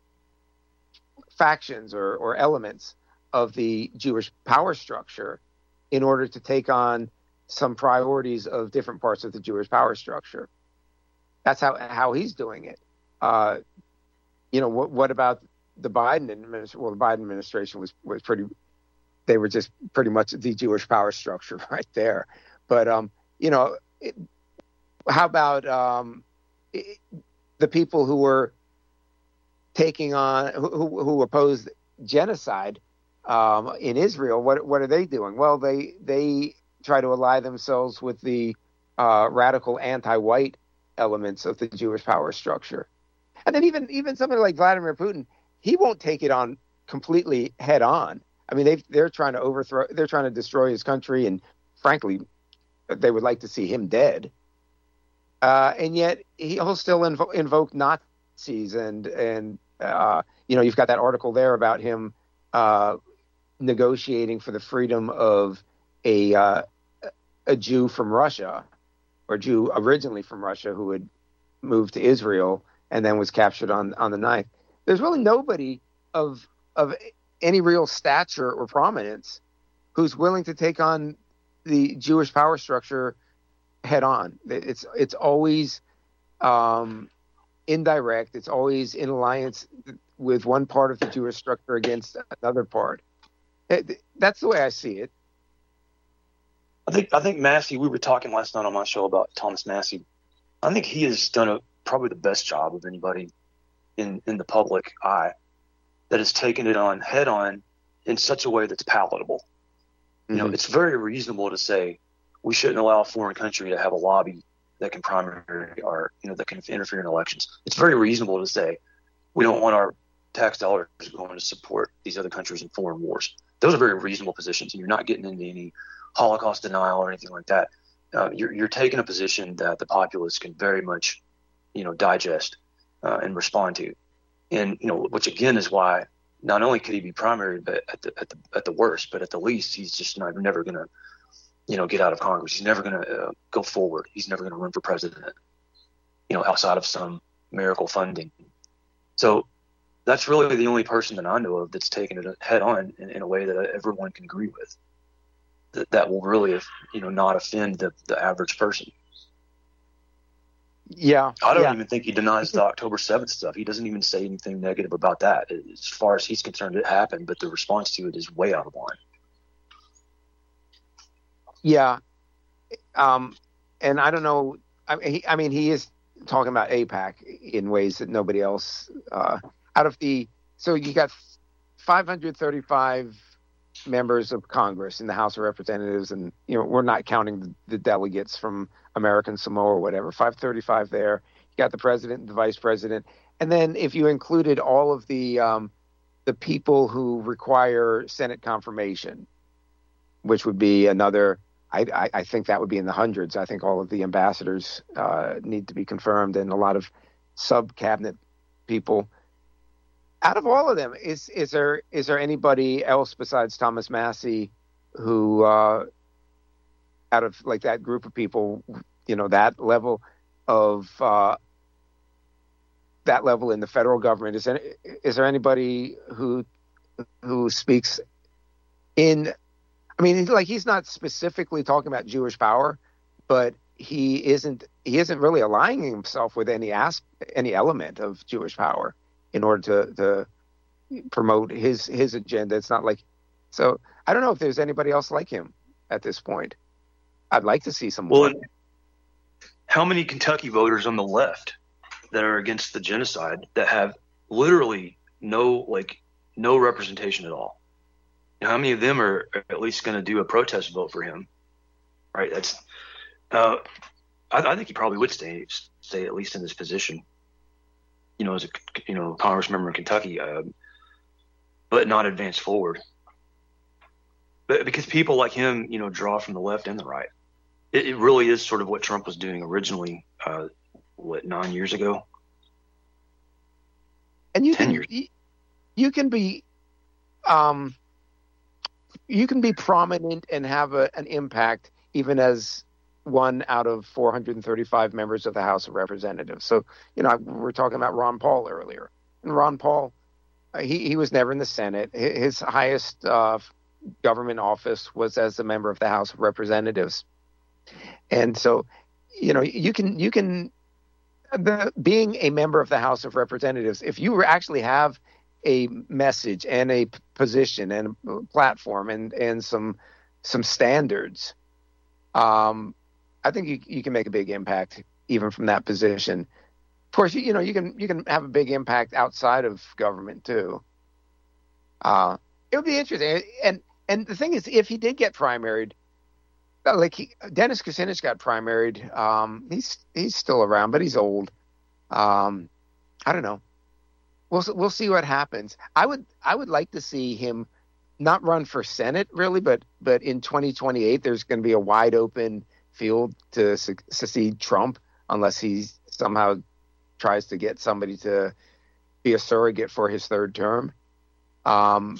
[SPEAKER 1] factions or, or elements of the Jewish power structure in order to take on some priorities of different parts of the Jewish power structure. That's how how he's doing it. Uh, you know, what what about the Biden administration? Well, the Biden administration was, was pretty, they were just pretty much the Jewish power structure right there. But, um, you know, it, how about um, it, the people who were taking on, who, who opposed genocide um, in Israel? What what are they doing? Well, they they try to ally themselves with the uh, radical anti-white elements of the Jewish power structure. And then even even somebody like Vladimir Putin, he won't take it on completely head on. I mean, they they're trying to overthrow, they're trying to destroy his country, and frankly, they would like to see him dead. Uh, and yet he'll still invo- invoke Nazis, and and uh, you know, you've got that article there about him uh, negotiating for the freedom of a uh, a Jew from Russia, or Jew originally from Russia, who had moved to Israel and then was captured on on the ninth. There's really nobody of of any real stature or prominence who's willing to take on the Jewish power structure head on. It's it's always um, indirect. It's always in alliance with one part of the Jewish structure against another part. It, that's the way I see it.
[SPEAKER 6] I think I think Massey. We were talking last night on my show about Thomas Massey. I think he has done a, probably the best job of anybody in in the public eye that has taken it on head on in such a way that's palatable. Mm-hmm. You know, it's very reasonable to say we shouldn't allow a foreign country to have a lobby that can primary or, you know, that can interfere in elections. It's very reasonable to say we don't want our tax dollars going to support these other countries in foreign wars. Those are very reasonable positions, and you're not getting into any Holocaust denial or anything like that. Uh, you're, you're taking a position that the populace can very much, you know, digest uh, and respond to. And, you know, which again is why not only could he be primary, but at the at the at the worst, but at the least, he's just not never going to, you know, get out of Congress. He's never going to uh, go forward. He's never going to run for president, you know, outside of some miracle funding. So that's really the only person that I know of that's taken it head on in, in a way that everyone can agree with. That that will really, you know, not offend the, the average person.
[SPEAKER 1] Yeah.
[SPEAKER 6] I don't
[SPEAKER 1] yeah.
[SPEAKER 6] even think he denies the October seventh stuff. He doesn't even say anything negative about that. As far as he's concerned, it happened, but the response to it is way out of line.
[SPEAKER 1] Yeah. Um, and I don't know. I mean, he, I mean, he is talking about AIPAC in ways that nobody else, uh, out of the, so you got five hundred thirty-five members of Congress in the House of Representatives, and, you know, we're not counting the, the delegates from American Samoa or whatever, five thirty-five there. You got the president and the vice president, and then if you included all of the um, the people who require Senate confirmation, which would be another, I, I, I think that would be in the hundreds. I think all of the ambassadors uh, need to be confirmed, and a lot of sub-cabinet people. Out of all of them, is is there is there anybody else besides Thomas Massie who, uh, out of like that group of people, you know, that level of uh, that level in the federal government, is there, is there anybody who who speaks in? I mean, like he's not specifically talking about Jewish power, but he isn't he isn't really aligning himself with any as, any element of Jewish power in order to, to promote his his agenda. It's not like, so I don't know if there's anybody else like him at this point. I'd like to see some more.
[SPEAKER 6] Well, how many Kentucky voters on the left that are against the genocide that have literally no like no representation at all? You know, how many of them are at least going to do a protest vote for him? Right. That's. Uh, I, I think he probably would stay stay at least in this position. You know, as a you know Congress member in Kentucky, uh, but not advance forward. But because people like him, you know, draw from the left and the right. It, it really is sort of what Trump was doing originally. Uh, what nine years ago?
[SPEAKER 1] And you
[SPEAKER 6] Ten
[SPEAKER 1] can
[SPEAKER 6] years.
[SPEAKER 1] you, you can be, um, you can be prominent and have a, an impact even as one out of four hundred thirty-five members of the House of Representatives. So, you know, we were talking about Ron Paul earlier. And Ron Paul, uh, he, he was never in the Senate. His highest uh, government office was as a member of the House of Representatives. And so, you know, you can, you can, the, being a member of the House of Representatives, if you actually have a message and a p- position and a platform and, and some, some standards, um, I think you you can make a big impact even from that position. Of course, you, you know you can you can have a big impact outside of government too. Uh, it would be interesting, and and the thing is, if he did get primaried, like he, Dennis Kucinich got primaried, um, he's he's still around, but he's old. Um, I don't know. We'll we'll see what happens. I would I would like to see him not run for Senate really, but but in twenty twenty-eight, there's going to be a wide open field to succeed Trump unless he somehow tries to get somebody to be a surrogate for his third term. Um,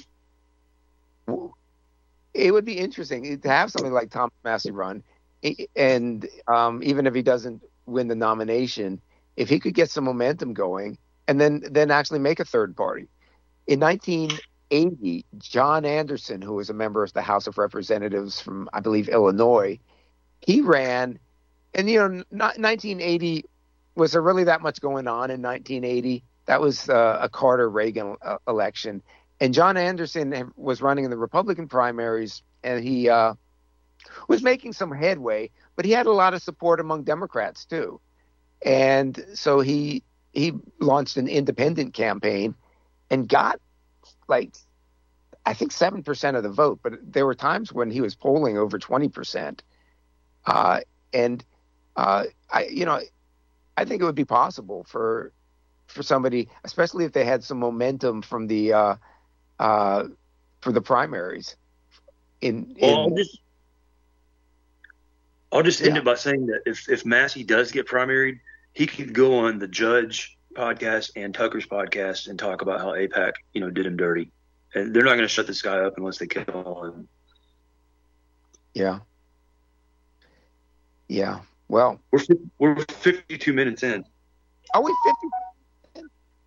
[SPEAKER 1] it would be interesting to have something like Thomas Massie run, and um, even if he doesn't win the nomination, if he could get some momentum going and then then actually make a third party. In nineteen eighty, John Anderson, who was a member of the House of Representatives from, I believe, Illinois, he ran, and, you know, not, nineteen eighty, was there really that much going on in nineteen eighty? That was uh, a Carter-Reagan uh, election. And John Anderson was running in the Republican primaries, and he uh, was making some headway, but he had a lot of support among Democrats, too. And so he he launched an independent campaign and got, like, I think seven percent of the vote, but there were times when he was polling over twenty percent. Uh, and, uh, I, you know, I think it would be possible for, for somebody, especially if they had some momentum from the, uh, uh, for the primaries. In, in
[SPEAKER 6] well, I'll just, I'll just end
[SPEAKER 1] Yeah.
[SPEAKER 6] it by saying that if, if Massie does get primaried, he could go on the Judge podcast and Tucker's podcast and talk about how AIPAC, you know, did him dirty. And they're not going to shut this guy up unless they kill him.
[SPEAKER 1] Yeah. Yeah. Well,
[SPEAKER 6] We're fif- we're fifty-two minutes in.
[SPEAKER 1] are we fifty?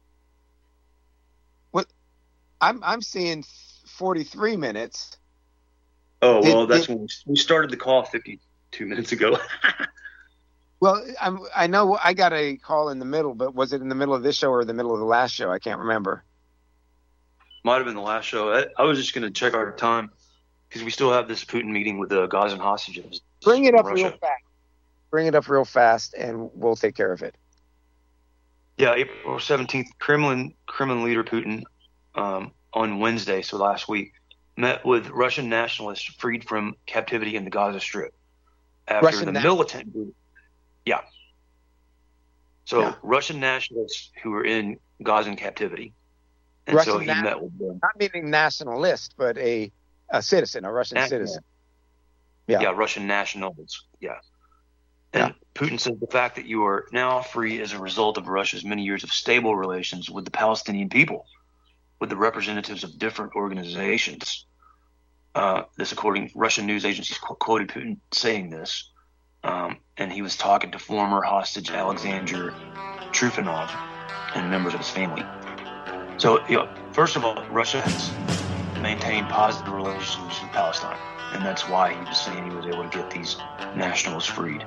[SPEAKER 1] What? I'm I'm seeing forty-three minutes.
[SPEAKER 6] Oh
[SPEAKER 1] Did-
[SPEAKER 6] well, that's
[SPEAKER 1] did-
[SPEAKER 6] when we- we started the call fifty-two minutes ago.
[SPEAKER 1] Well, I'm, I know I got a call in the middle, but was it in the middle of this show or the middle of the last show? I can't remember.
[SPEAKER 6] Might have been the last show. I, I was just going to check our time because we still have this Putin meeting with the Gazan hostages.
[SPEAKER 1] Bring it
[SPEAKER 6] from
[SPEAKER 1] up real
[SPEAKER 6] Russia.
[SPEAKER 1] fast. Bring it up real fast, and we'll take care of it.
[SPEAKER 6] Yeah, April seventeenth, Kremlin Kremlin leader Putin um, on Wednesday, so last week, met with Russian nationalists freed from captivity in the Gaza Strip after
[SPEAKER 1] Russian
[SPEAKER 6] the
[SPEAKER 1] na-
[SPEAKER 6] militant group. Yeah.
[SPEAKER 2] So
[SPEAKER 1] Yeah.
[SPEAKER 2] Russian nationalists who were in Gazan captivity. And
[SPEAKER 1] Russian
[SPEAKER 2] so he
[SPEAKER 1] na-
[SPEAKER 2] met with them.
[SPEAKER 1] Not meaning nationalist, but a, a citizen, a Russian
[SPEAKER 2] National.
[SPEAKER 1] citizen. Yeah.
[SPEAKER 2] Yeah, Russian nationals. Yeah. And Putin said the fact that you are now free as a result of Russia's many years of stable relations with the Palestinian people, with the representatives of different organizations. Uh, this, according Russian news agencies, qu- quoted Putin saying this. Um, and he was talking to former hostage Alexander Trufanov and members of his family. So, you know, first of all, Russia has maintained positive relations with Palestine, and that's why he was saying he was able to get these nationals freed.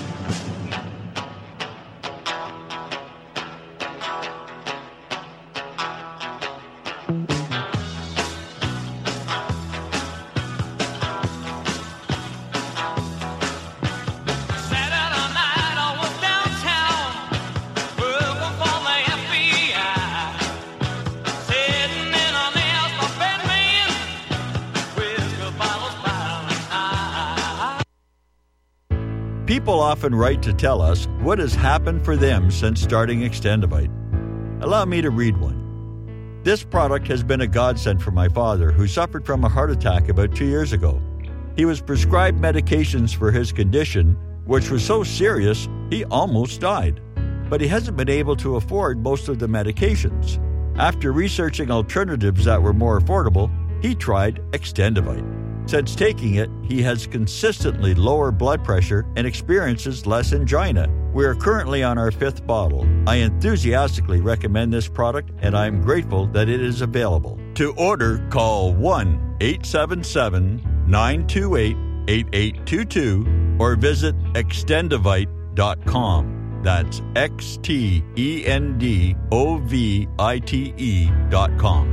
[SPEAKER 12] People often write to tell us what has happened for them since starting Extendivite. Allow me to read one. This product has been a godsend for my father, who suffered from a heart attack about two years ago. He was prescribed medications for his condition, which was so serious he almost died. But he hasn't been able to afford most of the medications. After researching alternatives that were more affordable, he tried Extendivite. Since taking it, he has consistently lower blood pressure and experiences less angina. We are currently on our fifth bottle. I enthusiastically recommend this product, and I am grateful that it is available. To order, call one eight seven seven, nine two eight, eight eight two two or visit extendivite dot com. That's X T E N D O V I T E dot com.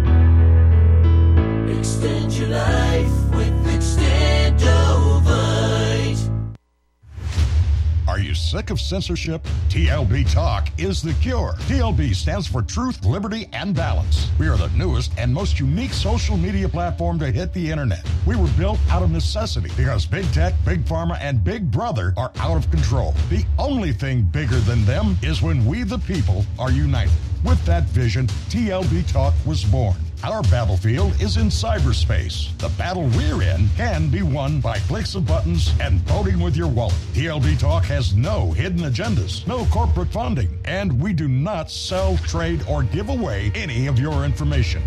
[SPEAKER 3] Extend your life with Extendovite.
[SPEAKER 13] Are you sick of censorship? T L B Talk is the cure. T L B stands for Truth, Liberty, and Balance. We are the newest and most unique social media platform to hit the internet. We were built out of necessity because Big Tech, Big Pharma, and Big Brother are out of control. The only thing bigger than them is when we the people are united. With that vision, T L B Talk was born. Our battlefield is in cyberspace. The battle we're in can be won by clicks of buttons and voting with your wallet. T L B Talk has no hidden agendas, no corporate funding, and we do not sell, trade, or give away any of your information.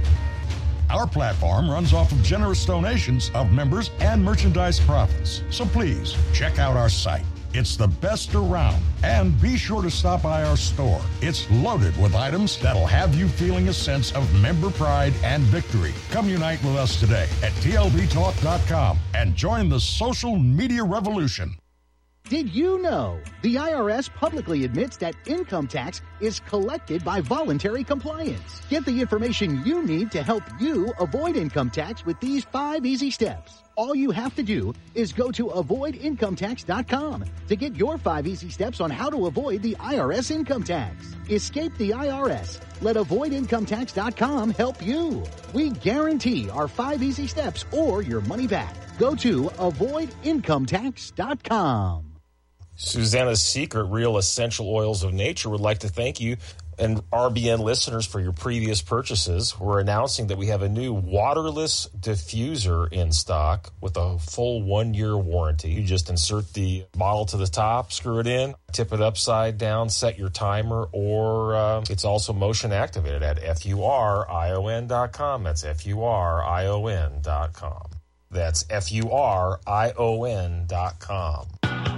[SPEAKER 13] Our platform runs off of generous donations of members and merchandise profits. So please, check out our site. It's the best around. And be sure to stop by our store. It's loaded with items that'll have you feeling a sense of member pride and victory. Come unite with us today at T L B talk dot com and join the social media revolution.
[SPEAKER 14] Did you know the I R S publicly admits that income tax is collected by voluntary compliance? Get the information you need to help you avoid income tax with these five easy steps. All you have to do is go to avoid income tax dot com to get your five easy steps on how to avoid the I R S income tax. Escape the I R S. Let avoid income tax dot com help you. We guarantee our five easy steps or your money back. Go to avoid income tax dot com.
[SPEAKER 15] Susanna's Secret, Real Essential Oils of Nature, would like to thank you and R B N listeners for your previous purchases. We're announcing that we have a new waterless diffuser in stock with a full one-year warranty. You just insert the bottle to the top, screw it in, tip it upside down, set your timer, or uh, it's also motion activated at F U R I O N dot com. That's F U R I O N dot com. That's F U R I O N dot com.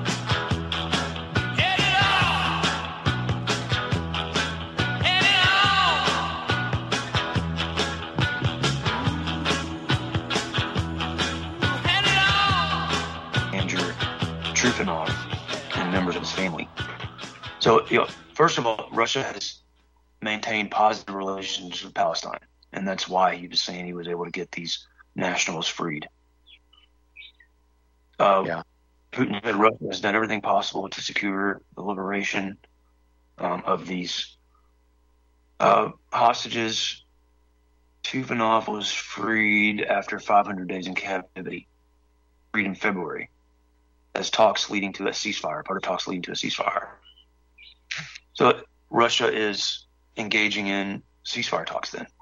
[SPEAKER 2] Trufanov and members of his family. So, you know, first of all, Russia has maintained positive relations with Palestine, and that's why he was saying he was able to get these nationals freed. Uh, yeah. Putin said Russia has done everything possible to secure the liberation um, of these uh, hostages. Trufanov was freed after five hundred days in captivity, freed in February, as talks leading to a ceasefire, part of talks leading to a ceasefire. So Russia is engaging in ceasefire talks then?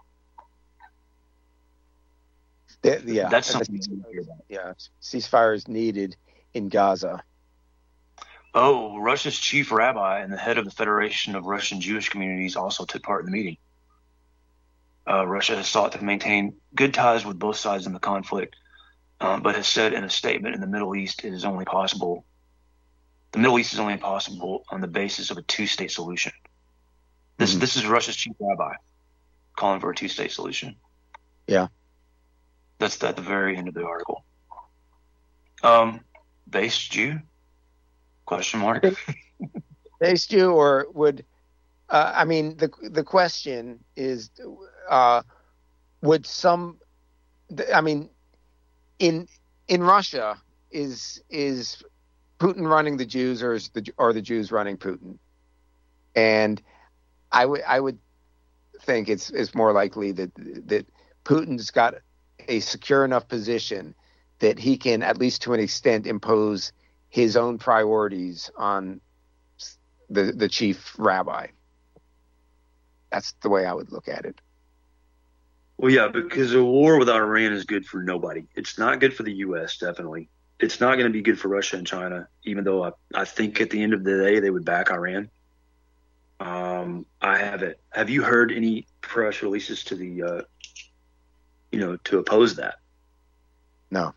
[SPEAKER 1] The, yeah,
[SPEAKER 2] that's something to hear about.
[SPEAKER 1] Yeah, ceasefire is needed in Gaza.
[SPEAKER 2] Oh, Russia's chief rabbi and the head of the Federation of Russian Jewish Communities also took part in the meeting. Uh, Russia has sought to maintain good ties with both sides in the conflict, um, but has said in a statement in the Middle East it is only possible. The Middle East is only possible on the basis of a two-state solution. This mm-hmm. this is Russia's chief rabbi calling for a two-state solution.
[SPEAKER 1] Yeah.
[SPEAKER 2] That's at the very end of the article. Um, base Jew? Question mark.
[SPEAKER 1] Base Jew, or would uh, I mean the the question is, uh, would some? I mean, in in Russia, is is Putin running the Jews, or is the are the Jews running Putin? And I would I would think it's it's more likely that that Putin's got a secure enough position that he can, at least to an extent, impose his own priorities on the the chief rabbi. That's the way I would look at it.
[SPEAKER 2] Well, yeah, because a war with Iran is good for nobody. It's not good for the U S, definitely. It's not going to be good for Russia and China, even though I, I think at the end of the day they would back Iran. Um, I haven't. Have you heard any press releases to the, uh, you know, to oppose that?
[SPEAKER 1] No.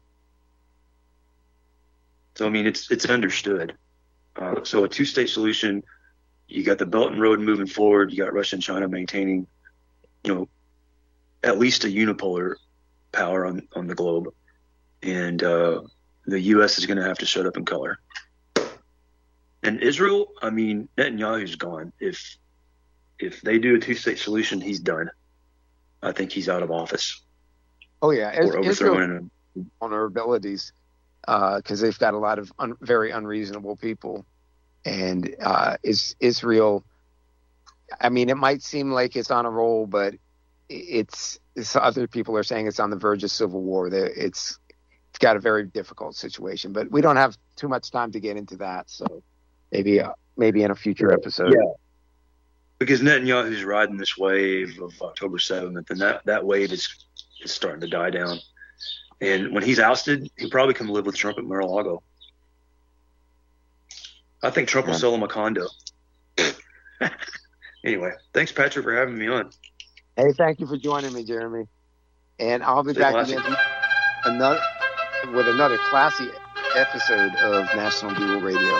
[SPEAKER 2] So I mean, it's it's understood. Uh, so a two-state solution. You got the Belt and Road moving forward. You got Russia and China maintaining, you know, at least a unipolar power on on the globe, and uh, the U S is going to have to shut up and color. And Israel, I mean, Netanyahu's gone. If if they do a two-state solution, he's done. I think he's out of office.
[SPEAKER 1] Oh yeah,
[SPEAKER 2] or overthrowing
[SPEAKER 1] him. Vulnerabilities, because uh, they've got a lot of un- very unreasonable people, and uh, is Israel. I mean, it might seem like it's on a roll, but it's, it's other people are saying it's on the verge of civil war. It's it's got a very difficult situation, but we don't have too much time to get into that. So maybe uh, maybe in a future episode.
[SPEAKER 2] Yeah. Because Netanyahu's riding this wave of October seventh, and that, that wave is is starting to die down. And when he's ousted, he'll probably come live with Trump at Mar-a-Lago. I think Trump will sell him a condo. Anyway, thanks, Patrick, for having me on.
[SPEAKER 1] Hey, thank you for joining me, Jeremy. And I'll be Stay back classy. again another, with another classy episode of National Dual Radio.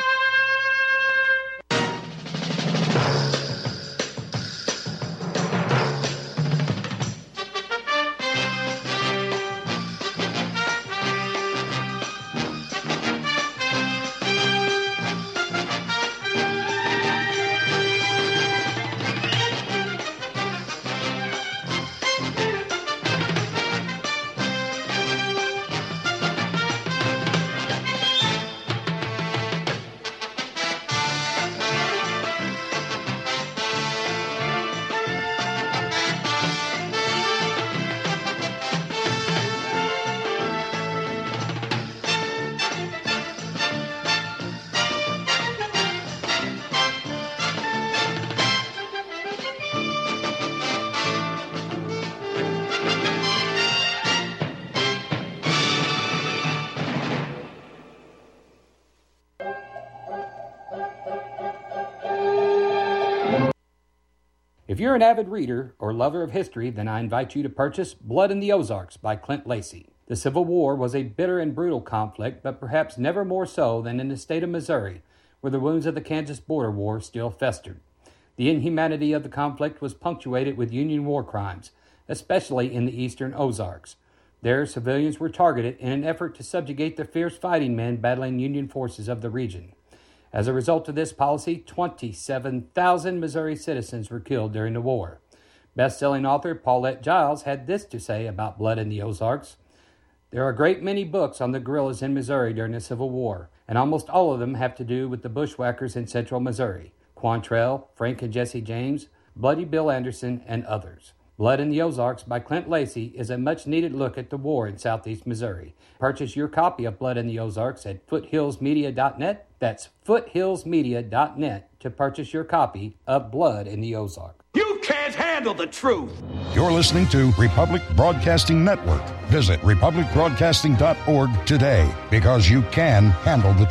[SPEAKER 16] If you're an avid reader or lover of history, then I invite you to purchase Blood in the Ozarks by Clint Lacey. The Civil War was a bitter and brutal conflict, but perhaps never more so than in the state of Missouri, where the wounds of the Kansas Border War still festered. The inhumanity of the conflict was punctuated with Union war crimes, especially in the eastern Ozarks. There, civilians were targeted in an effort to subjugate the fierce fighting men battling Union forces of the region. As a result of this policy, twenty-seven thousand Missouri citizens were killed during the war. Best-selling author Paulette Giles had this to say about Blood in the Ozarks. There are a great many books on the guerrillas in Missouri during the Civil War, and almost all of them have to do with the bushwhackers in central Missouri, Quantrell, Frank and Jesse James, Bloody Bill Anderson, and others. Blood in the Ozarks by Clint Lacey is a much-needed look at the war in southeast Missouri. Purchase your copy of Blood in the Ozarks at foothills media dot net. That's foothills media dot net to purchase your copy of Blood in the Ozarks.
[SPEAKER 3] You can't handle the truth.
[SPEAKER 13] You're listening to Republic Broadcasting Network. Visit republic broadcasting dot org today, because you can handle the truth.